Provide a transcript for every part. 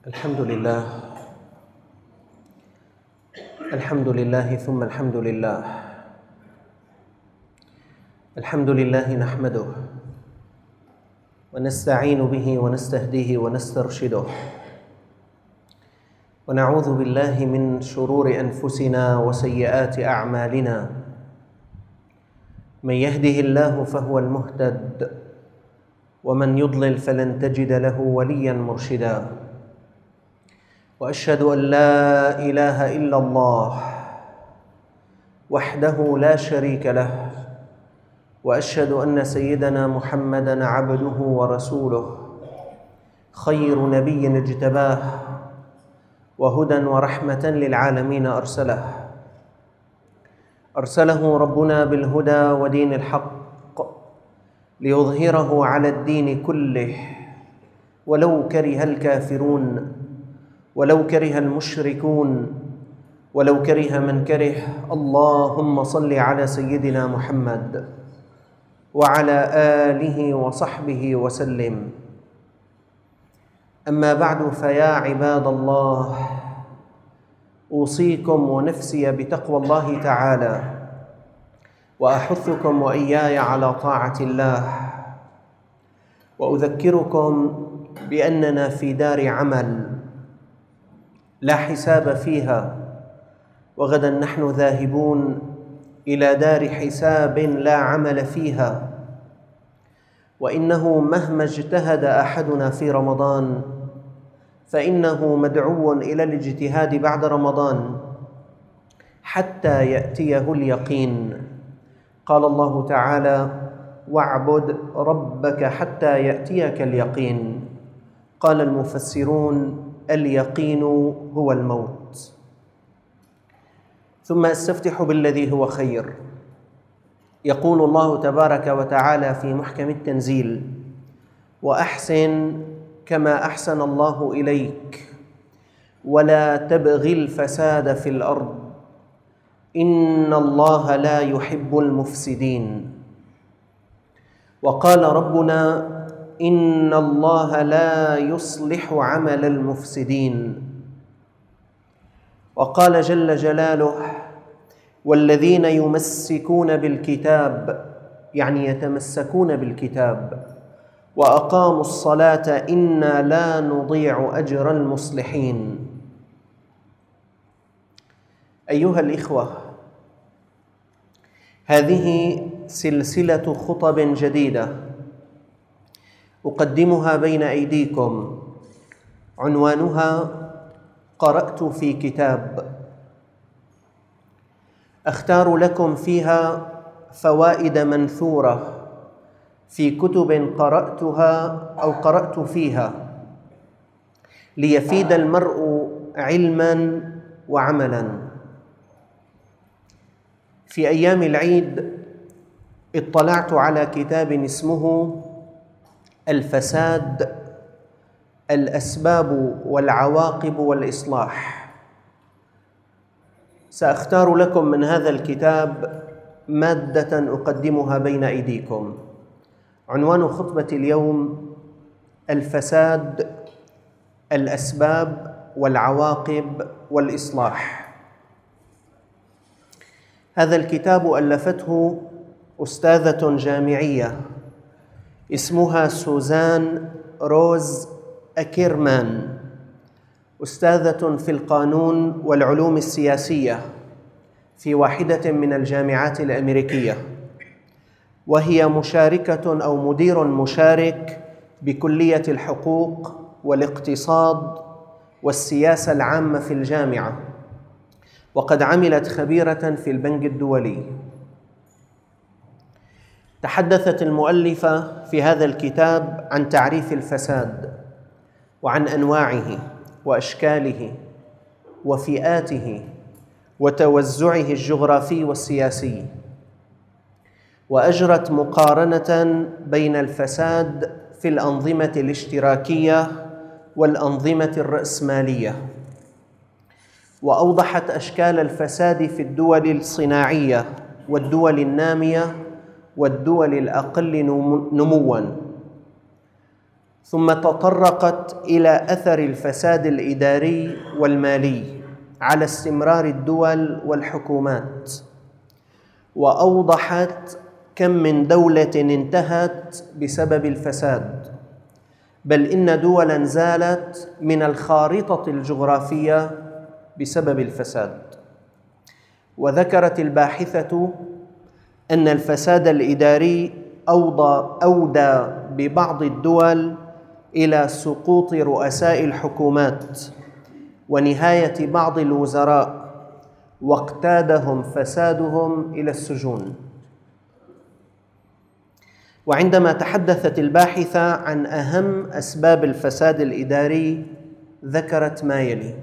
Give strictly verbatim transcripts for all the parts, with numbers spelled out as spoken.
الحمد لله الحمد لله ثم الحمد لله الحمد لله نحمده ونستعين به ونستهديه ونسترشده ونعوذ بالله من شرور أنفسنا وسيئات أعمالنا. من يهده الله فهو المهتد ومن يضلل فلن تجد له وليا مرشدا. وأشهد أن لا إله إلا الله وحده لا شريك له، وأشهد أن سيدنا محمدًا عبده ورسوله، خير نبي اجتباه وهدى ورحمة للعالمين أرسله أرسله ربنا بالهدى ودين الحق ليظهره على الدين كله ولو كره الكافرون ولو كره المشركون ولو كره من كره. اللهم صل على سيدنا محمد وعلى آله وصحبه وسلم. أما بعد، فيا عباد الله، أوصيكم ونفسي بتقوى الله تعالى، وأحثكم وإياي على طاعة الله، وأذكركم بأننا في دار عمل لا حساب فيها، وغدا نحن ذاهبون إلى دار حساب لا عمل فيها. وإنه مهما اجتهد أحدنا في رمضان فإنه مدعو إلى الاجتهاد بعد رمضان حتى يأتيه اليقين. قال الله تعالى: واعبد ربك حتى يأتيك اليقين. قال المفسرون: اليقين هو الموت. ثم استفتح بالذي هو خير. يقول الله تبارك وتعالى في محكم التنزيل: وأحسن كما أحسن الله إليك ولا تبغ الفساد في الأرض إن الله لا يحب المفسدين. وقال ربنا: إن الله لا يصلح عمل المفسدين. وقال جل جلاله: والذين يمسكون بالكتاب، يعني يتمسكون بالكتاب، وأقاموا الصلاة إنا لا نضيع أجر المصلحين. أيها الإخوة، هذه سلسلة خطب جديدة أقدمها بين أيديكم، عنوانها: قرأت في كتاب. أختار لكم فيها فوائد منثورة في كتب قرأتها أو قرأت فيها، ليفيد المرء علماً وعملاً. في أيام العيد اطلعت على كتاب اسمه الفساد: الأسباب والعواقب والإصلاح. سأختار لكم من هذا الكتاب مادة أقدمها بين أيديكم. عنوان خطبة اليوم: الفساد، الأسباب والعواقب والإصلاح. هذا الكتاب ألفته أستاذة جامعية اسمها سوزان روز أكيرمان، أستاذة في القانون والعلوم السياسية في واحدة من الجامعات الأمريكية، وهي مشاركة أو مدير مشارك بكلية الحقوق والاقتصاد والسياسة العامة في الجامعة، وقد عملت خبيرة في البنك الدولي. تحدثت المؤلفة في هذا الكتاب عن تعريف الفساد، وعن أنواعه وأشكاله وفئاته وتوزعه الجغرافي والسياسي، وأجرت مقارنة بين الفساد في الأنظمة الاشتراكية والأنظمة الرأسمالية، وأوضحت أشكال الفساد في الدول الصناعية والدول النامية والدول الأقل نمواً. ثم تطرقت إلى أثر الفساد الإداري والمالي على استمرار الدول والحكومات، وأوضحت كم من دولة انتهت بسبب الفساد، بل إن دولاً زالت من الخارطة الجغرافية بسبب الفساد. وذكرت الباحثة أن الفساد الإداري أوضى أودى ببعض الدول إلى سقوط رؤساء الحكومات ونهاية بعض الوزراء، واقتادهم فسادهم إلى السجون. وعندما تحدثت الباحثة عن أهم أسباب الفساد الإداري ذكرت ما يلي: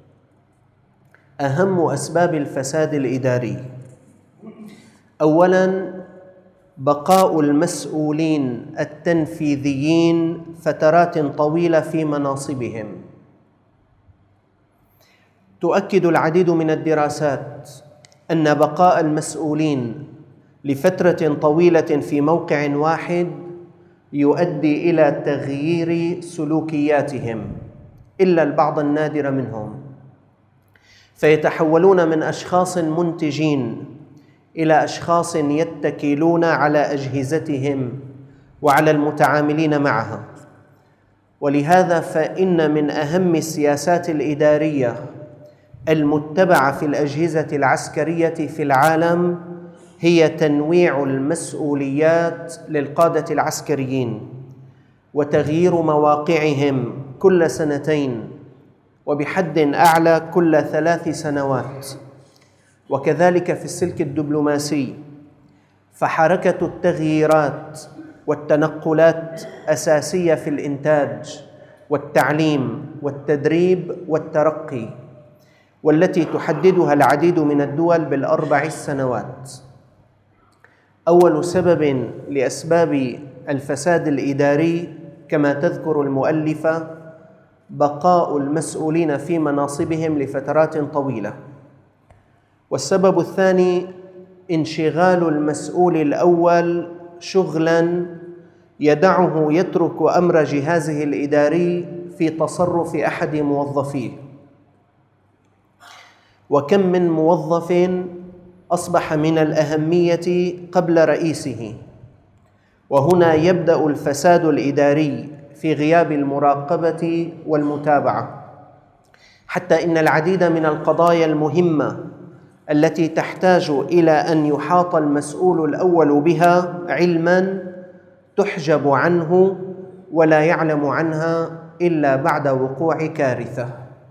أهم أسباب الفساد الإداري: أولاً، بقاء المسؤولين التنفيذيين فترات طويلة في مناصبهم. تؤكد العديد من الدراسات أن بقاء المسؤولين لفترة طويلة في موقع واحد يؤدي إلى تغيير سلوكياتهم إلا البعض النادر منهم، فيتحولون من أشخاص منتجين إلى أشخاص يتكلون على أجهزتهم وعلى المتعاملين معها. ولهذا فإن من أهم السياسات الإدارية المتبعة في الأجهزة العسكرية في العالم هي تنويع المسؤوليات للقادة العسكريين وتغيير مواقعهم كل سنتين، وبحد أعلى كل ثلاث سنوات. وكذلك في السلك الدبلوماسي، فحركة التغييرات والتنقلات أساسية في الإنتاج والتعليم والتدريب والترقي، والتي تحددها العديد من الدول بالأربع سنوات. أول سبب لأسباب الفساد الإداري كما تذكر المؤلفة بقاء المسؤولين في مناصبهم لفترات طويلة. والسبب الثاني انشغال المسؤول الأول شغلاً يدعه يترك أمر جهازه الإداري في تصرف أحد موظفيه. وكم من موظف أصبح من الأهمية قبل رئيسه، وهنا يبدأ الفساد الإداري في غياب المراقبة والمتابعة، حتى إن العديد من القضايا المهمة التي تحتاج إلى أن يحاط المسؤول الأول بها علماً تحجب عنه ولا يعلم عنها إلا بعد وقوع كارثة.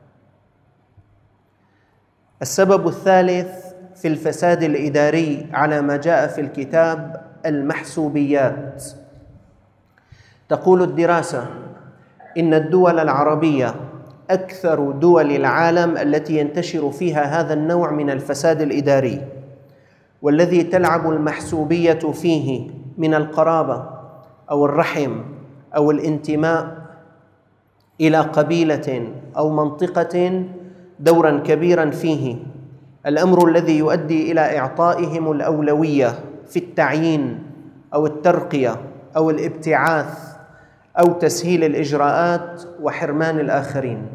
السبب الثالث في الفساد الإداري على ما جاء في الكتاب المحسوبيات. تقول الدراسة إن الدول العربية أكثر دول العالم التي ينتشر فيها هذا النوع من الفساد الإداري، والذي تلعب المحسوبية فيه من القرابة أو الرحم أو الانتماء إلى قبيلة أو منطقة دوراً كبيراً فيه، الأمر الذي يؤدي إلى إعطائهم الأولوية في التعيين أو الترقية أو الابتعاث أو تسهيل الإجراءات وحرمان الآخرين.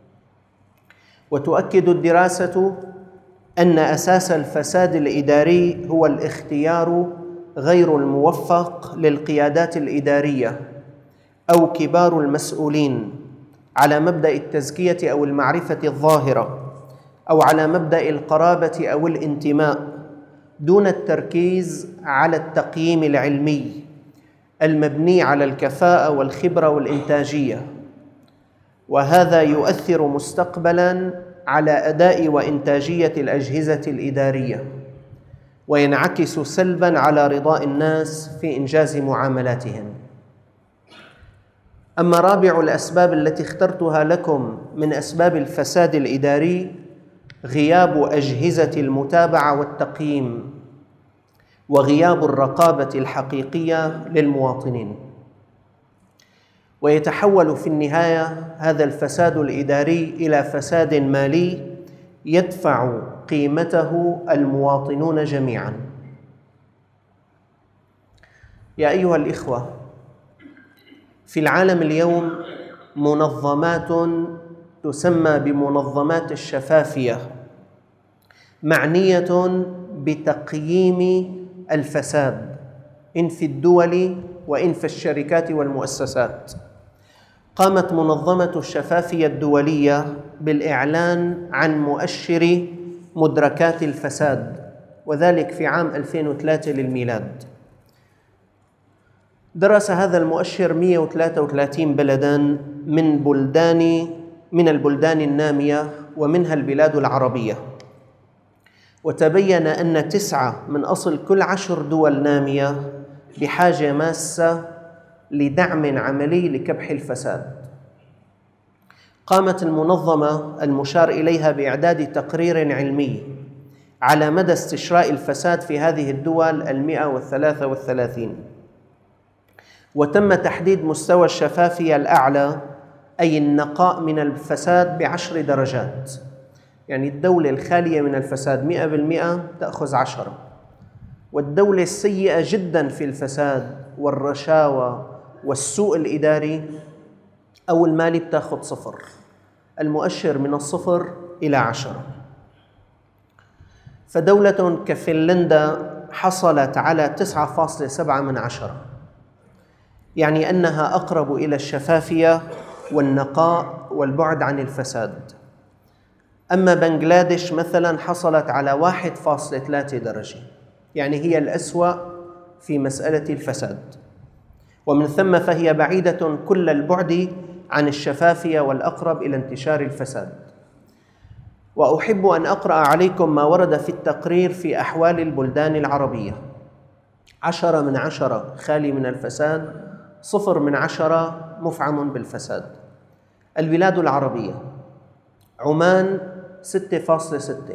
وتؤكد الدراسة أن أساس الفساد الإداري هو الاختيار غير الموفق للقيادات الإدارية أو كبار المسؤولين على مبدأ التزكية أو المعرفة الظاهرة، أو على مبدأ القرابة أو الانتماء، دون التركيز على التقييم العلمي المبني على الكفاءة والخبرة والإنتاجية. وهذا يؤثر مستقبلاً على أداء وإنتاجية الأجهزة الإدارية، وينعكس سلباً على رضاء الناس في إنجاز معاملاتهم. أما رابع الأسباب التي اخترتها لكم من أسباب الفساد الإداري غياب أجهزة المتابعة والتقييم وغياب الرقابة الحقيقية للمواطنين. ويتحول في النهاية هذا الفساد الإداري إلى فساد مالي يدفع قيمته المواطنون جميعاً. يا أيها الإخوة، في العالم اليوم منظمات تسمى بمنظمات الشفافية معنية بتقييم الفساد إن في الدول وإن في الشركات والمؤسسات. قامت منظمة الشفافية الدولية بالإعلان عن مؤشر مدركات الفساد، وذلك في عام ألفين وثلاثة للميلاد. درس هذا المؤشر مئة وثلاثة وثلاثين بلداً من بلدان من البلدان النامية ومنها البلاد العربية، وتبين أن تسعة من أصل كل عشر دول نامية بحاجة ماسة لدعم عملي لكبح الفساد. قامت المنظمة المشار إليها بإعداد تقرير علمي على مدى استشراء الفساد في هذه الدول المئة والثلاثة والثلاثين، وتم تحديد مستوى الشفافية الأعلى أي النقاء من الفساد بعشر درجات. يعني الدولة الخالية من الفساد مئة بالمئة تأخذ عشرة، والدولة السيئة جدا في الفساد والرشاوى والسوء الإداري أو المالي بتاخذ صفر. المؤشر من الصفر إلى عشرة. فدولة كفنلندا حصلت على تسعة فاصلة سبعة من عشرة، يعني أنها أقرب إلى الشفافية والنقاء والبعد عن الفساد. أما بنغلاديش مثلا حصلت على واحد فاصلة ثلاثة درجة، يعني هي الأسوأ في مسألة الفساد، ومن ثم فهي بعيدة كل البعد عن الشفافية والأقرب إلى انتشار الفساد. وأحب أن أقرأ عليكم ما ورد في التقرير في أحوال البلدان العربية. عشرة من عشرة خالي من الفساد، صفر من عشرة مفعم بالفساد. البلاد العربية: عمان ستة فاصلة ستة،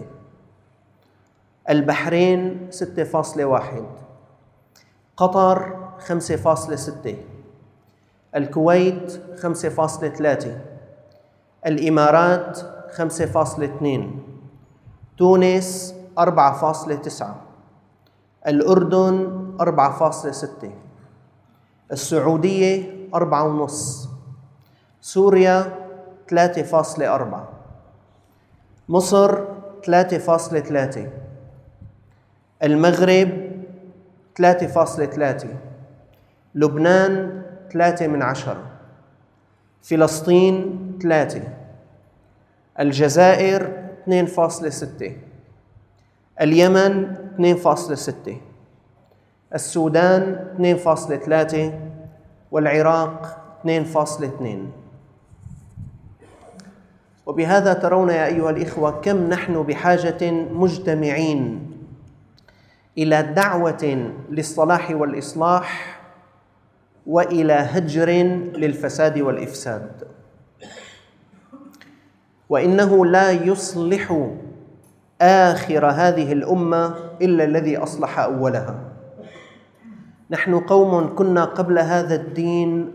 البحرين ستة فاصلة واحد، قطر خمسة فاصلة ستة، الكويت خمسة فاصلة ثلاثة، الإمارات خمسة فاصلة اثنين، تونس أربعة فاصلة تسعة، الأردن أربعة فاصلة ستة، السعودية أربعة فاصلة خمسة، سوريا ثلاثة فاصلة أربعة، مصر ثلاثة فاصلة ثلاثة، المغرب ثلاثة فاصلة ثلاثة، لبنان ثلاثة من عشرة، فلسطين ثلاثة، الجزائر اثنين فاصلة ستة، اليمن اثنين فاصلة ستة، السودان اثنين فاصلة ثلاثة، والعراق اثنين فاصلة اثنين. وبهذا ترون يا أيها الإخوة كم نحن بحاجة مجتمعين إلى دعوة للصلاح والإصلاح وإلى هجر للفساد والإفساد. وإنه لا يصلح آخر هذه الأمة إلا الذي أصلح أولها. نحن قوم كنا قبل هذا الدين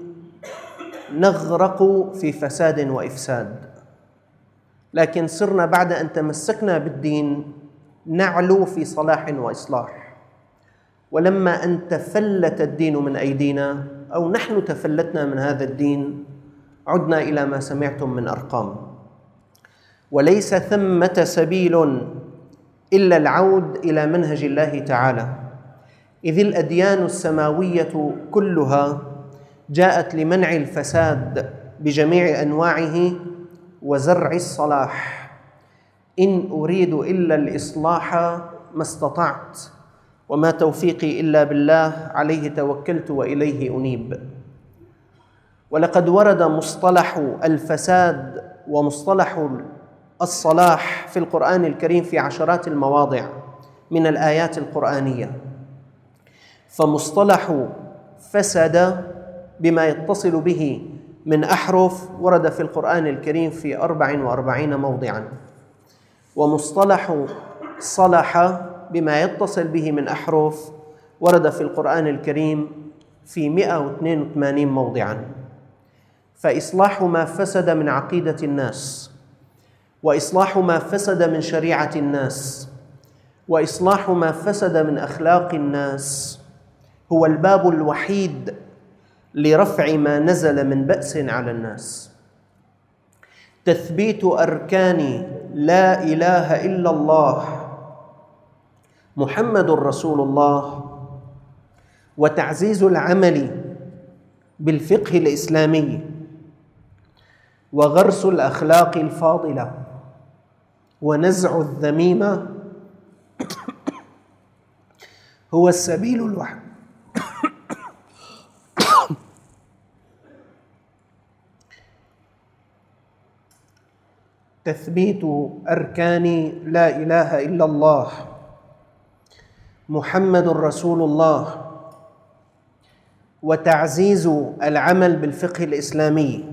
نغرق في فساد وإفساد، لكن صرنا بعد أن تمسكنا بالدين نعلو في صلاح وإصلاح. ولما أن تفلت الدين من أيدينا أو نحن تفلتنا من هذا الدين عدنا إلى ما سمعتم من أرقام. وليس ثمة سبيل إلا العود إلى منهج الله تعالى، إذ الأديان السماوية كلها جاءت لمنع الفساد بجميع أنواعه وزرع الصلاح. إن أريد إلا الإصلاح ما استطعت وما توفيقي إلا بالله، عليه توكلت وإليه أنيب. ولقد ورد مصطلح الفساد ومصطلح الصلاح في القرآن الكريم في عشرات المواضع من الآيات القرآنية. فمصطلح فسد بما يتصل به من أحرف ورد في القرآن الكريم في أربع وأربعين موضعاً، ومصطلح صلح بما يتصل به من أحرف ورد في القرآن الكريم في مئة واثنين وثمانين موضعاً. فإصلاح ما فسد من عقيدة الناس، وإصلاح ما فسد من شريعة الناس، وإصلاح ما فسد من أخلاق الناس هو الباب الوحيد لرفع ما نزل من بأس على الناس. تثبيت أركان لا إله إلا الله محمد رسول الله، وتعزيز العمل بالفقه الإسلامي، وغرس الأخلاق الفاضلة، ونزع الذميمة هو السبيل الوحيد تثبيت أركان لا إله إلا الله محمد رسول الله، وتعزيز العمل بالفقه الإسلامي،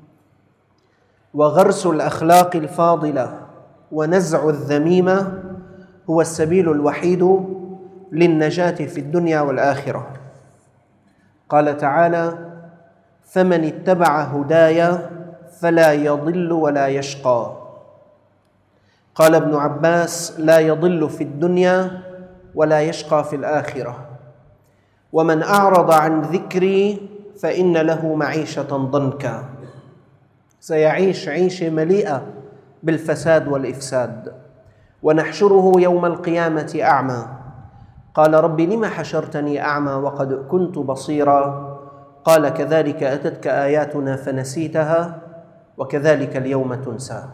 وغرس الأخلاق الفاضلة، ونزع الذميمة هو السبيل الوحيد للنجاة في الدنيا والآخرة. قال تعالى: فمن اتبع هداي فلا يضل ولا يشقى. قال ابن عباس: لا يضل في الدنيا ولا يشقى في الآخرة. ومن أعرض عن ذكري فإن له معيشة ضنكا، سيعيش عيشة مليئة بالفساد والإفساد. ونحشره يوم القيامة أعمى. قال: رب لم حشرتني أعمى وقد كنت بصيرا؟ قال: كذلك أتتك آياتنا فنسيتها وكذلك اليوم تنسى.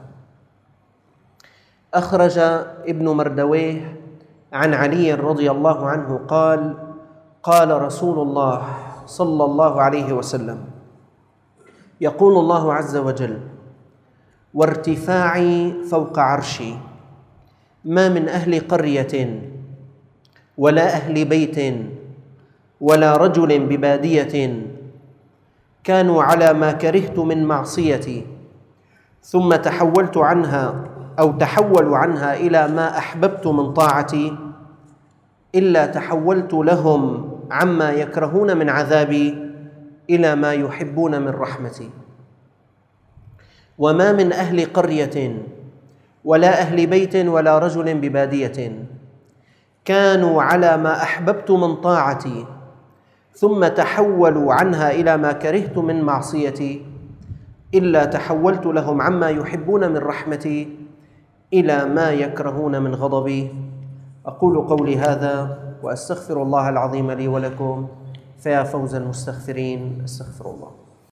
أخرج ابن مردويه عن علي رضي الله عنه قال: قال رسول الله صلى الله عليه وسلم: يقول الله عز وجل: وارتفاعي فوق عرشي، ما من أهل قرية ولا أهل بيت ولا رجل ببادية كانوا على ما كرهت من معصيتي ثم تحولت عنها أو تحولوا عنها إلى ما أحببت من طاعتي إلا تحولت لهم عما يكرهون من عذابي إلى ما يحبون من رحمتي. وما من أهل قرية ولا أهل بيت ولا رجل ببادية كانوا على ما أحببت من طاعتي ثم تحولوا عنها إلى ما كرهت من معصيتي إلا تحولت لهم عما يحبون من رحمتي إلى ما يكرهون من غضبي. أقول قولي هذا وأستغفر الله العظيم لي ولكم، فيا فوز المستغفرين. استغفر الله.